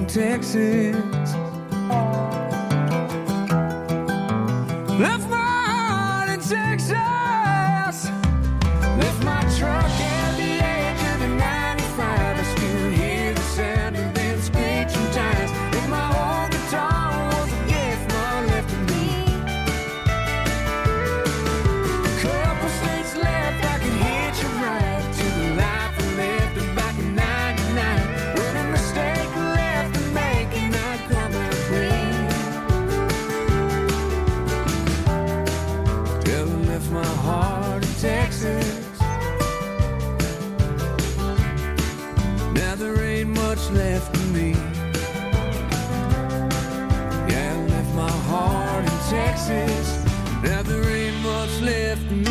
Texas. Left my heart in Texas. Left my truck at the edge of the 95. I still hear the sound of them screeching tires. And my old guitar was a gift Mom left to me. A couple states left, I could hitch a ride to the life I lived back in 99. When a mistake left to make and I grab my breath. Till I left my heart in Texas. Now there ain't much left of me. Yeah, I left my heart in Texas. Now there ain't much left of me.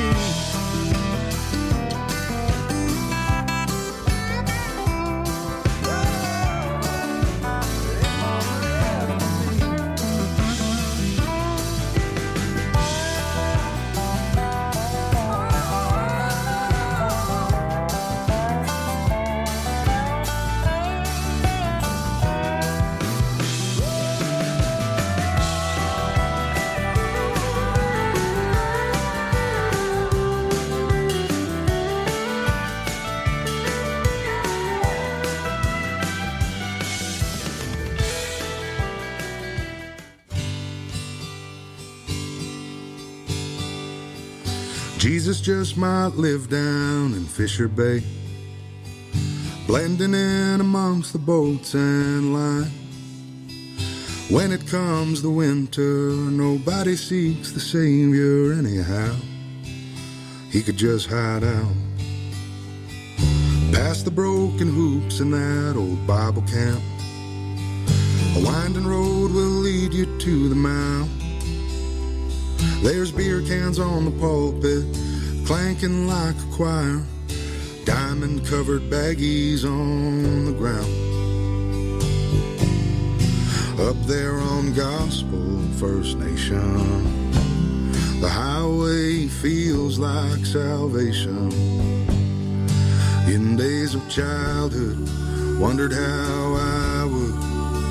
Jesus just might live down in Fisher Bay, blending in amongst the boats and line. When it comes the winter, nobody seeks the Savior anyhow. He could just hide out past the broken hoops in that old Bible camp. A winding road will lead you to the mount. There's beer cans on the pulpit, clanking like a choir, diamond-covered baggies on the ground. Up there on Gospel First Nation, the highway feels like salvation. In days of childhood, wondered how I would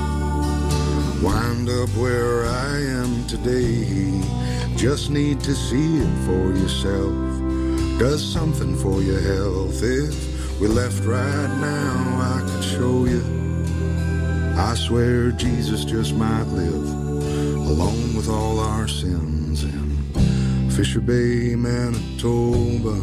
wind up where I am today. Just need to see it for yourself. Does something for your health. If we left right now, I could show you. I swear Jesus just might live alone with all our sins in Fisher Bay, Manitoba.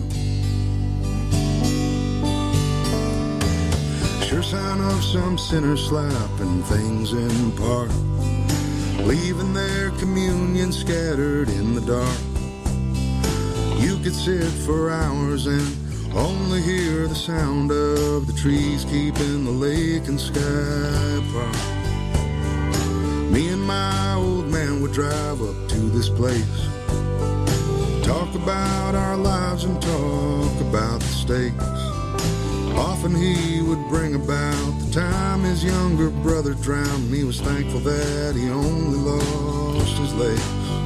Sure sign of some sinner slapping things in park, leaving their communion scattered in the dark. You could sit for hours and only hear the sound of the trees keeping the lake and sky apart. Me and my old man would drive up to this place, talk about our lives and talk about the stakes. Often he would bring about the time his younger brother drowned. He was thankful that he only lost his legs.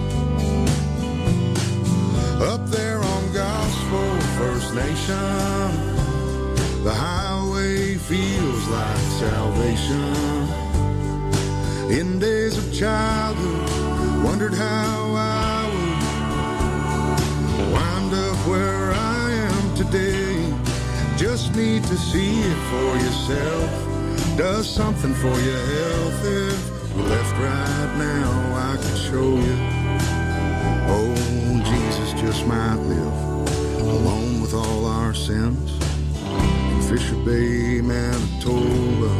Up there on Gospel First Nation, the highway feels like salvation. In days of childhood, wondered how I would wind up where I am today. Just need to see it for yourself. Does something for your health. If we left right now, I could show you. Oh, Jesus just might live alone with all our sins in Fisher Bay, Manitoba.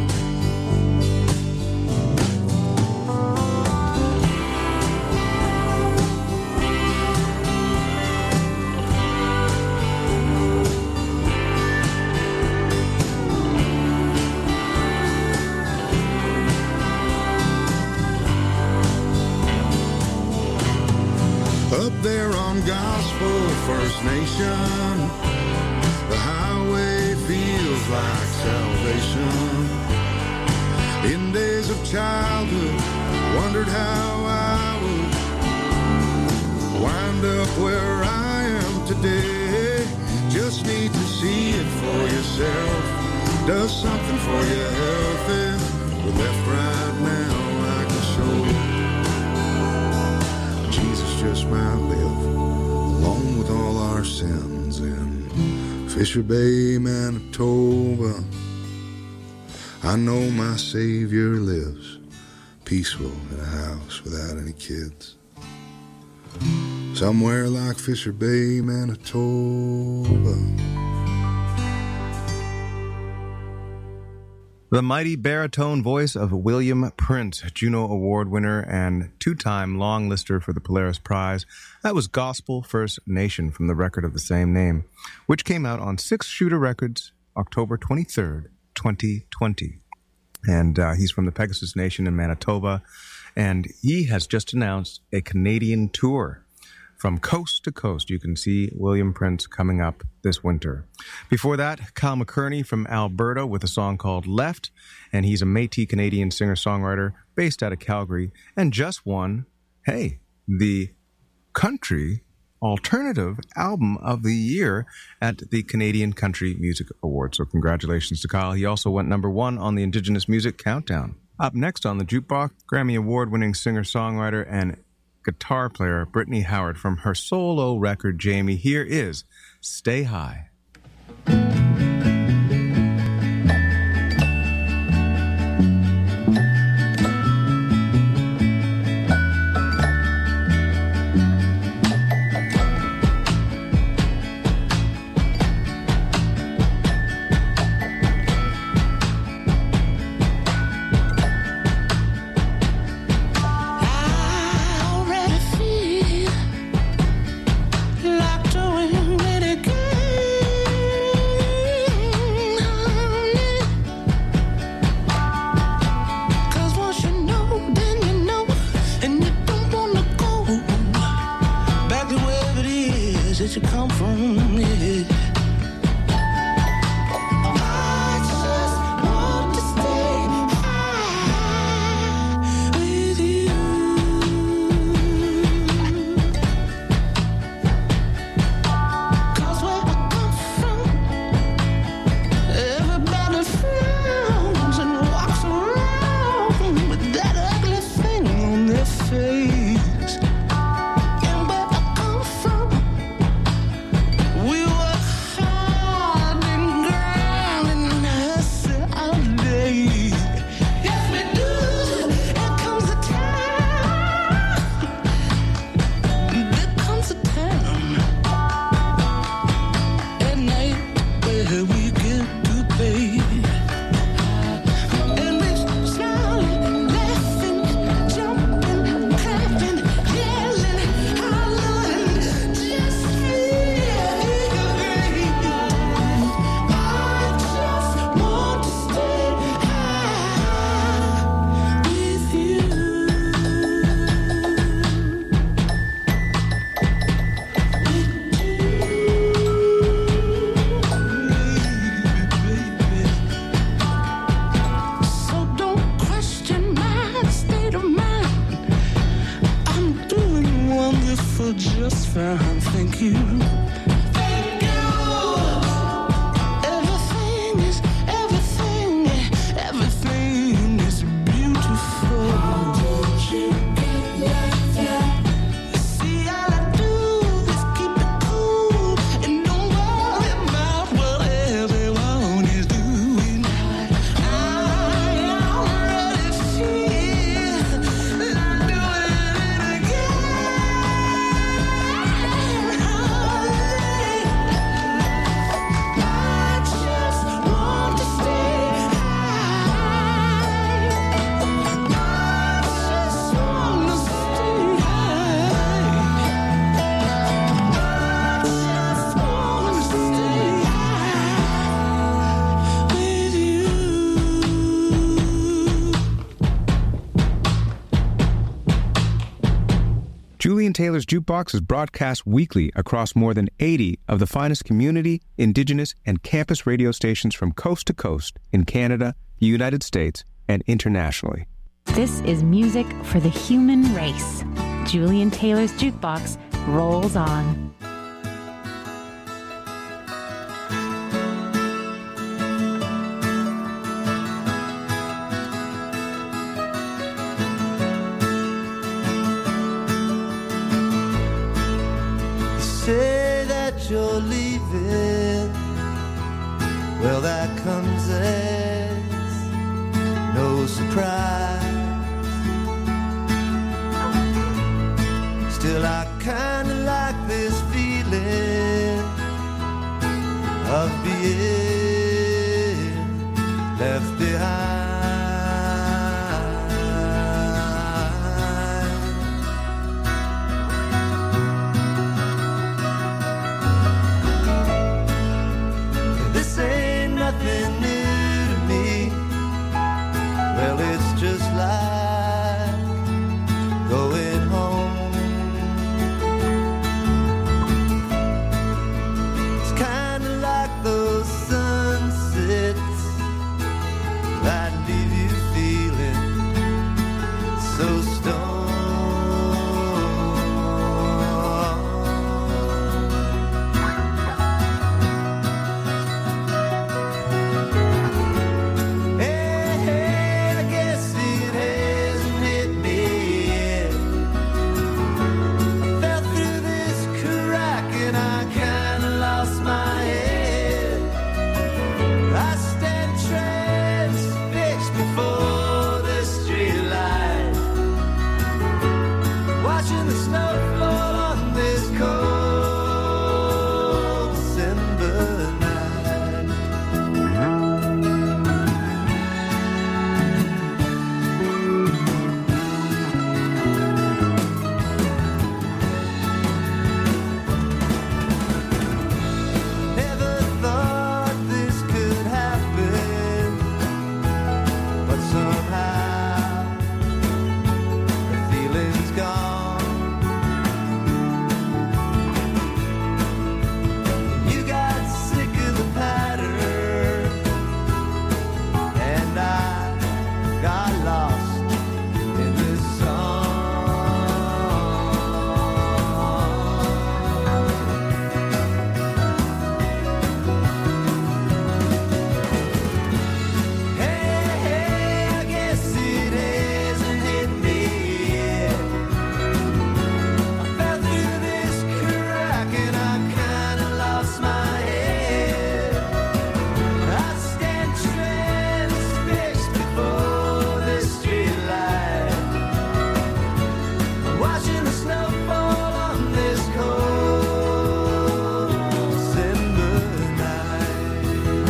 Up there on Gospel First Nation, the highway feels like salvation. In days of childhood, wondered how I would wind up where I am today. Just need to see it for yourself. Does something for your health if we're left right Fisher Bay, Manitoba, I know my Savior lives, peaceful in a house without any kids. Somewhere like Fisher Bay, Manitoba. The mighty baritone voice of William Prince, Juno Award winner and two-time longlister for the Polaris Prize. That was Gospel First Nation from the record of the same name, which came out on 6 Shooter Records, October 23rd, 2020. And he's from the Pegasus Nation in Manitoba, and he has just announced a Canadian tour. From coast to coast, you can see William Prince coming up this winter. Before that, Kyle McKerney from Alberta with a song called Left, and he's a Métis Canadian singer-songwriter based out of Calgary, and just won, the Country Alternative Album of the Year at the Canadian Country Music Awards. So congratulations to Kyle. He also went #1 on the Indigenous Music Countdown. Up next on the Jukebox, Grammy Award-winning singer-songwriter and guitar player Brittany Howard from her solo record, Jamie. Here is Stay High. Julian Taylor's Jukebox is broadcast weekly across more than 80 of the finest community, Indigenous, and campus radio stations from coast to coast in Canada, the United States, and internationally. This is music for the human race. Julian Taylor's Jukebox rolls on. Say that you're leaving, Well, that comes as no surprise. Still, I kinda like this feeling of being left behind. This ain't nothing new to me. Well, it's just like going home. It's kinda like those sunsets that leave you feeling so stoned. Hey, hey, I guess it hasn't hit me yet. I fell through this crack and I kinda lost my head. I stand transfixed before the street light, watching the snow fall on this cold December night. Never thought this could happen, but somehow the feeling's gone. You got sick of the pattern, and I got lost in this song. Hey, hey, I guess it hasn't hit me yet. I fell through this crack and I kinda lost my head. I stand transfixed before this street light, watching the snow fall on this cold December night.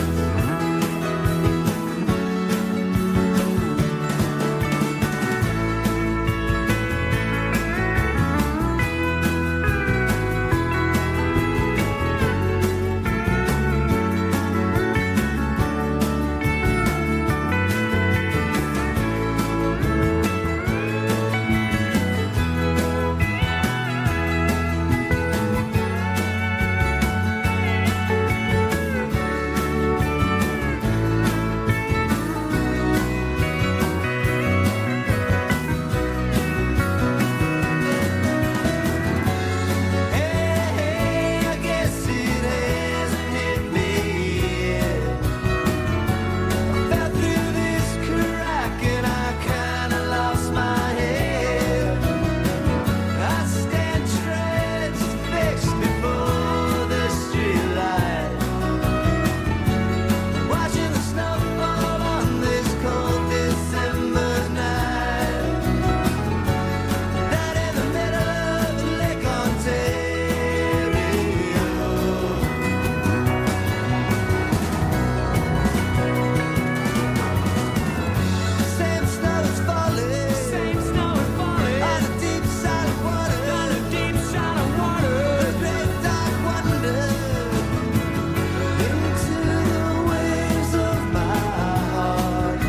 Hey, hey, I guess it hasn't hit me yet. I fell through this crack and I kinda lost my head. I stand transfixed before the street light, watching the snow fall on this cold December night. Down in the middle of Lake Ontario, same snow is falling, on a deep silent water, a great dark wonder into the waves of my heart,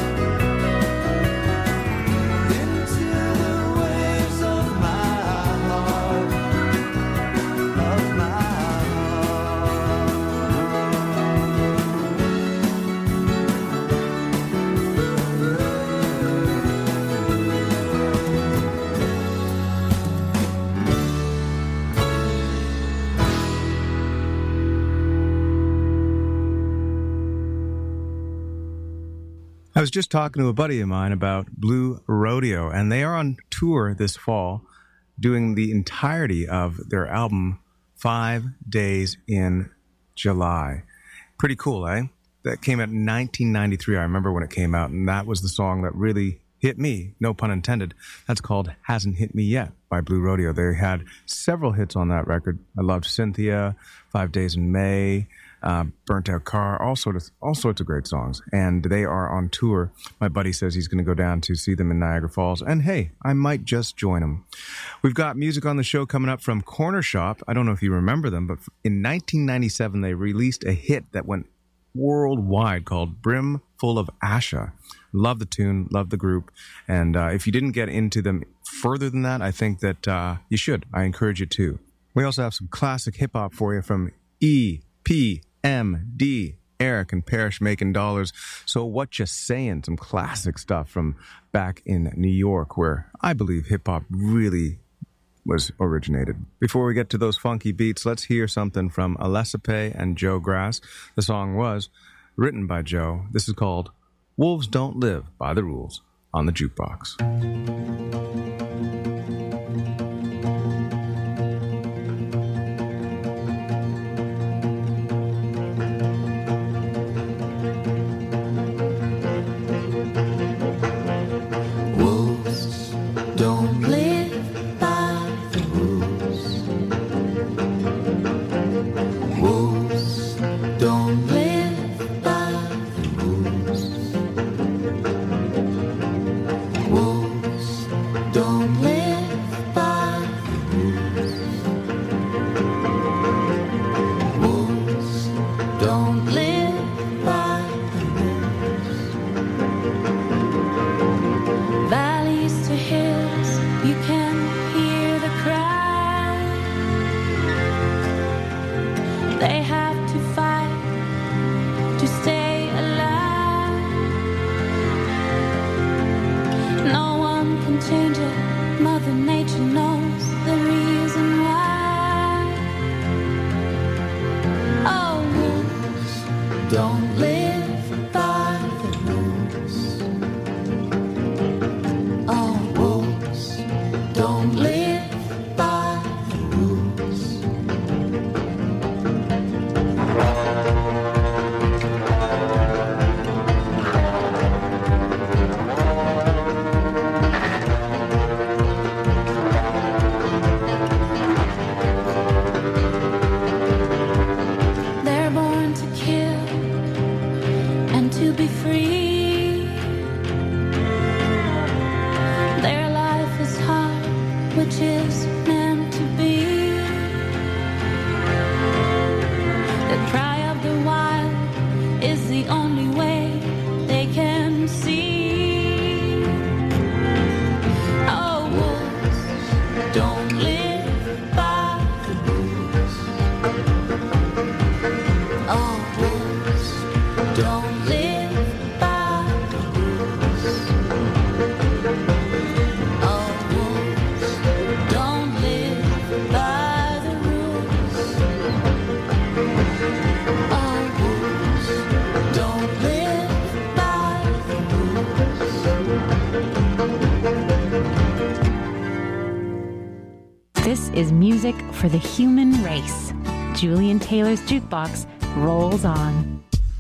into the waves of my heart, of my heart. I was just talking to a buddy of mine about Blue Rodeo, and they are on tour this fall doing the entirety of their album 5 Days in July. Pretty cool, eh? That came out in 1993. I remember when it came out, and that was the song that really hit me, no pun intended. That's called Hasn't Hit Me Yet by Blue Rodeo. They had several hits on that record. I loved Cynthia, 5 Days in May, Burnt Out Car, all sorts of great songs. And they are on tour. My buddy says he's going to go down to see them in Niagara Falls. And hey, I might just join him. We've got music on the show coming up from Corner Shop. I don't know if you remember them, but in 1997, they released a hit that went worldwide called Brim Full of Asha. Love the tune, love the group. And if you didn't get into them further than that, I think that you should. I encourage you to. We also have some classic hip-hop for you from EPMD, Eric and Parrish Making Dollars. So what you saying? Some classic stuff from back in New York, where I believe hip-hop really was originated. Before we get to those funky beats, let's hear something from Alessape and Joe Grass. The song was written by Joe. This is called Wolves Don't Live by the Rules on the Jukebox. Wolves don't live by the rules. Wolves don't live by the rules. Wolves don't live by the rules. Wolves don't live by the rules. Valleys to hills, you can hear the cry. They have to fight to stay alive. No one can change it. Mother Nature knows the reason why. Oh, wolves don't live by the rules. Oh, wolves don't live by the rules. They're born to kill and to be free. Their life is hard, which is meant to be. The cry of the wild is the only way they can see. Oh, wolves don't live by the rules. Oh, wolves don't live by the rules. Oh, wolves don't live by the rules. Oh, wolves don't live by the rules. This is music for the human race. Julian Taylor's Jukebox rolls on.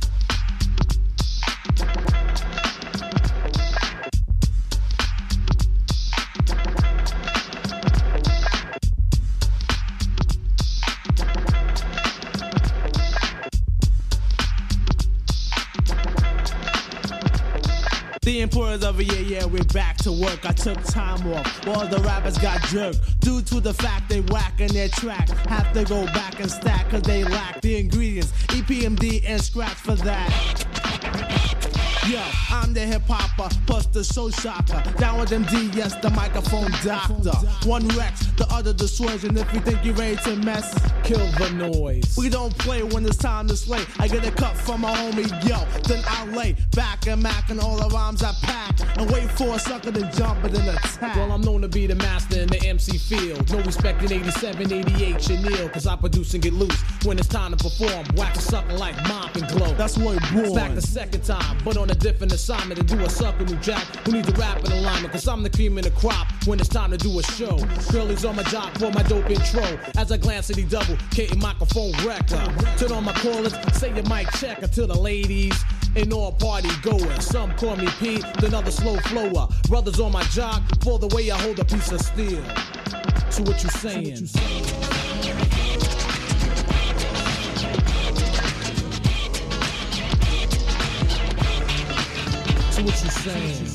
The importance of a yeah, we're back to work. I took time off while the rappers got jerked. Due to the fact they whack in their track. Have to go back and stack cause they lack the ingredients. EPMD and scratch for that. Yo, I'm the hip-hopper, plus the show shocker. Down with MD, yes, the microphone doctor. One Rex, the other the Switch. And if you think you're ready to mess, kill the noise. We don't play when it's time to slay. I get a cut from my homie, yo. Then I lay back and mac and all the rhymes I pack. And wait for a sucker to jump and then attack. Well, I'm known to be the master in the MC field. No respect in 87, 88, Chanel. Cause I produce and get loose when it's time to perform. Wax a sucker like mop and glow. That's what it born. Back the second time, but on the a different assignment to do a sucker new jack who needs a rap in alignment. Cause I'm the cream in the crop when it's time to do a show. Girlies on my jock for my dope intro. As I glance at the double, K microphone wrecker. Turn on my callers, say your mic checker to the ladies and all party goers. Some call me P, another slow flower. Brothers on my jock for the way I hold a piece of steel. So what you saying? So what you saying?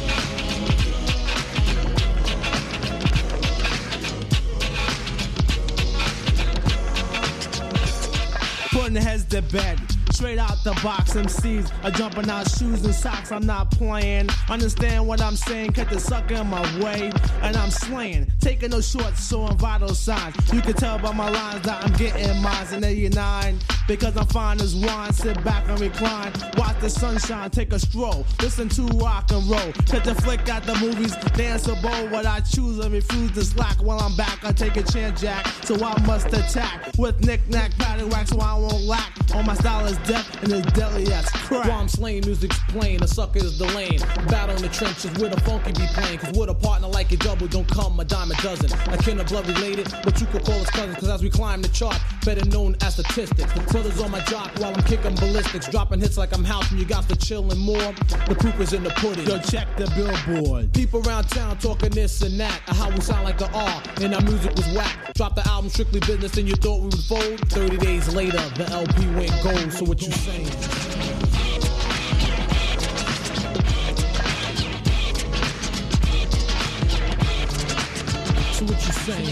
Putting heads to bed. Straight out the box, MCs are jumping out shoes and socks. I'm not playing. Understand what I'm saying? Cut the sucker in my way, and I'm slaying. Taking no shorts, showing vital signs. You can tell by my lines that I'm getting mines in 89. Because I'm fine as wine. Sit back and recline. Watch the sunshine, take a stroll. Listen to rock and roll. Cut the flick at the movies, dance a bowl. What I choose and refuse to slack. While I'm back, I take a chance, Jack. So I must attack with knick-knack, paddywhack, so I won't lack. All my style is death and it's deadly as crap. While I'm slaying, music's plain, a sucker is the lane. Battle in the trenches with a funky be playing. Cause with a partner like a double, don't come a dime a dozen. A kin of blood related, but you could call us cousins. Cause as we climb the chart, better known as statistics. The brothers on my jock while I'm kicking ballistics. Dropping hits like I'm house and you got to chillin' more. The proof is in the pudding. Yo, check the billboard. People around town talking this and that. How we sound like the R and our music was whack. Dropped the album Strictly Business and you thought we would fold. 30 days later, the LP went gold. So what you saying? So what you saying?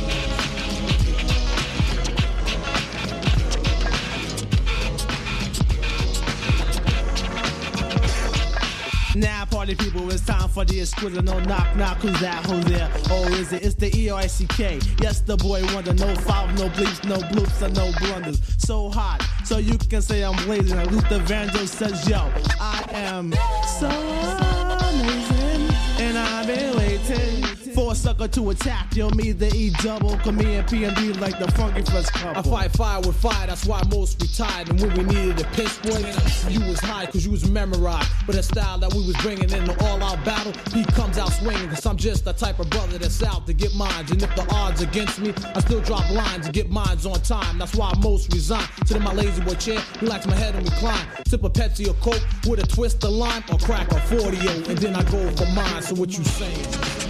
Now, party people, it's time for the exquisite. No knock, knock, who's that, who's there? Oh, is it? It's the E-R-I-C-K. Yes, the boy wonder. No foul, no bleeps, no bloops, and no blunders. So hot, so you can say I'm blazing. And Luther Vandross says, yo, I am so amazing, and I've been waiting for a sucker to attack. Yo, me, the E-double, come me and P&D like the funky fresh couple. I fight fire with fire, that's why most retired. And when we needed a piss boy, you was high cause you was memorized. But the style that we was bringing in the all-out battle, he comes out swinging. Cause I'm just the type of brother that's out to get mines. And if the odds against me, I still drop lines to get mines on time. That's why most resign. Sit in my lazy boy chair, relax my head and recline. Sip a Pepsi or Coke with a twist of lime or crack a 40-o. And then I go for mine, so what you saying?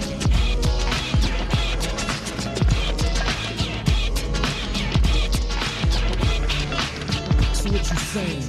What you saying?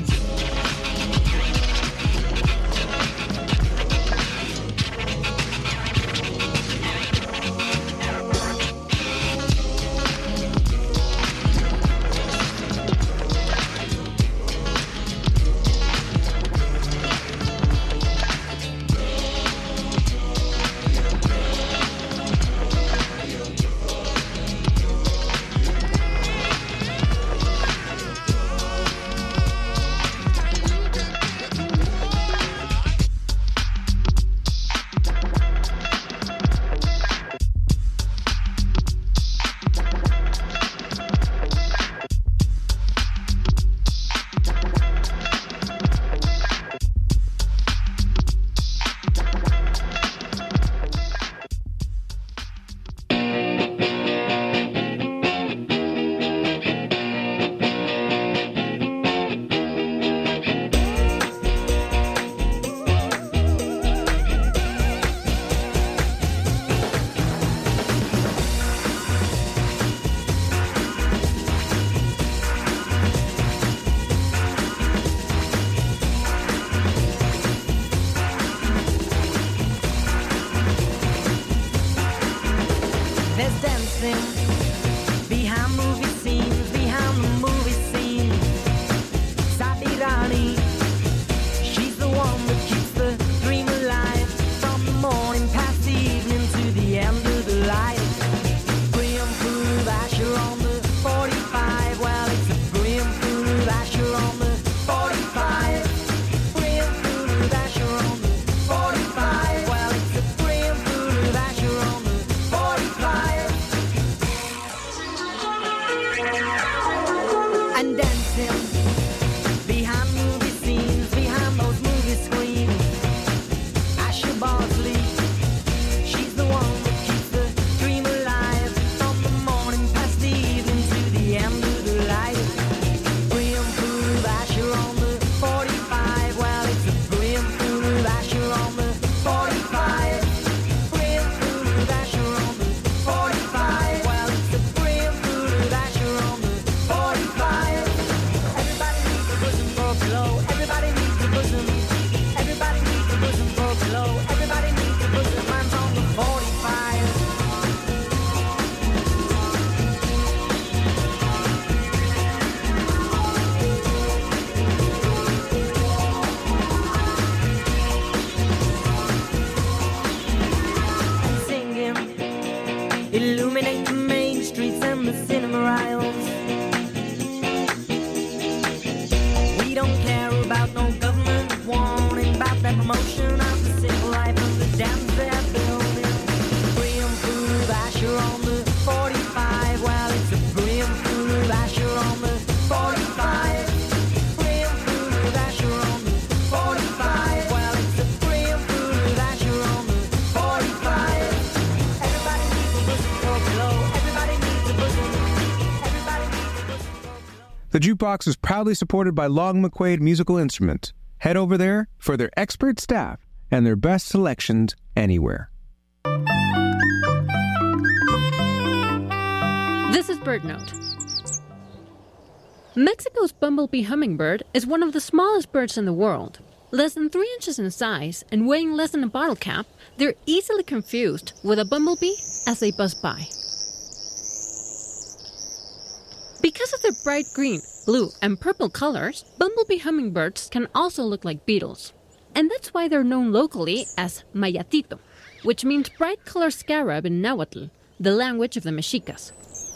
illuminate the main streets and the cinema aisles. We don't care about no government warning about that promotion of the civil life of the dams they're building. Brim full of Asher on the 45. Well, it's a brim full of Asher on the 45. Brim full of Asher on the 45. Well, it's a brim full of Asher on the 45. Everybody needs a bosom for below. Everybody needs a bosom. Everybody needs a bosom for below. The Jukebox is proudly supported by Long McQuaid Musical Instruments. Head over there for their expert staff and their best selections anywhere. This is BirdNote. Mexico's bumblebee hummingbird is one of the smallest birds in the world. Less than 3 inches in size and weighing less than a bottle cap, they're easily confused with a bumblebee as they buzz by. Because of their bright green, blue, and purple colors, bumblebee hummingbirds can also look like beetles. And that's why they're known locally as mayatito, which means bright color scarab in Nahuatl, the language of the Mexicas.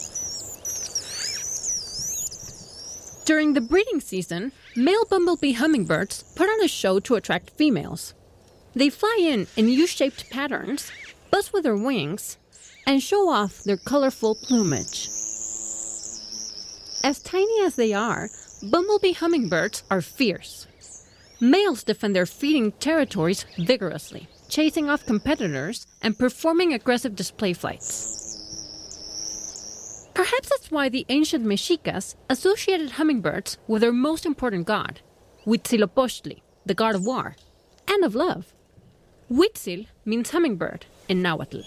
During the breeding season, male bumblebee hummingbirds put on a show to attract females. They fly in U-shaped patterns, buzz with their wings, and show off their colorful plumage. As tiny as they are, bumblebee hummingbirds are fierce. Males defend their feeding territories vigorously, chasing off competitors and performing aggressive display flights. Perhaps that's why the ancient Mexicas associated hummingbirds with their most important god, Huitzilopochtli, the god of war and of love. Huitzil means hummingbird in Nahuatl.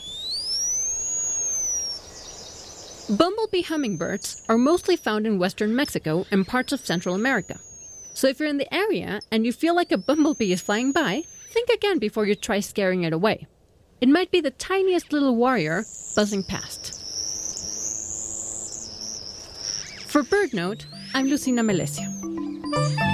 Bumblebee hummingbirds are mostly found in western Mexico and parts of Central America. So if you're in the area and you feel like a bumblebee is flying by, think again before you try scaring it away. It might be the tiniest little warrior buzzing past. For BirdNote, I'm Lucina Melesio.